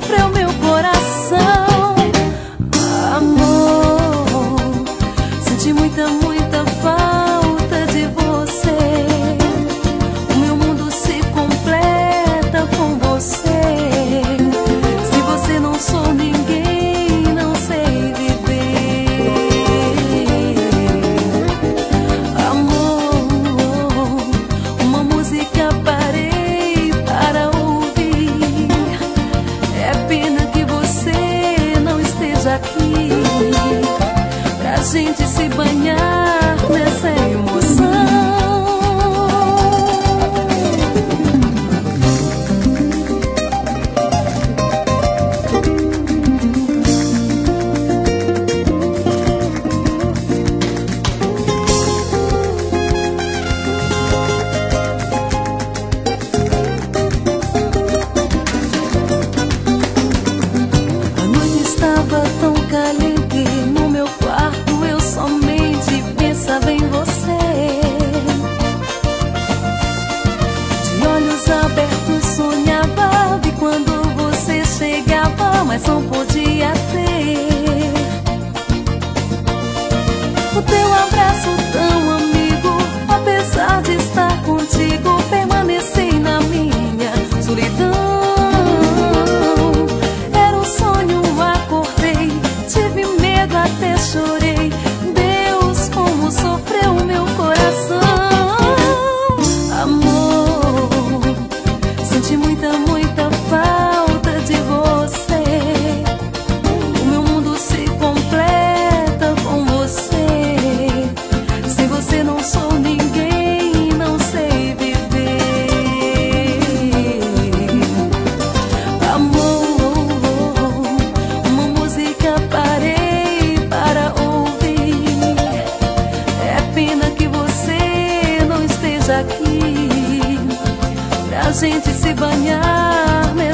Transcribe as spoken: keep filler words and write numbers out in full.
sofreu meu coração. Amor, senti muita, muita falta de você. O meu mundo se completa com você. Se você não sou ninguém, não sei viver. Amor, uma música parei para ouvir. É pena que você não esteja aqui pra gente se banhar nessa emoção. A noite estava tão caliente, no meu quarto eu somente pensava em você. De olhos abertos sonhava, e quando você chegava, mas não podia ter o teu abraço tão amigo. Apesar de estar contigo, permaneci na minha solidão. Era um sonho, acordei, tive medo, até chorei. Deus, como sofreu meu coração. Amor, senti muita, muita falta de você. O meu mundo se completa com você. Sem você não sou ninguém, não sei viver. Amor, uma música parei para ouvir. É pena que você não esteja aqui pra gente se banhar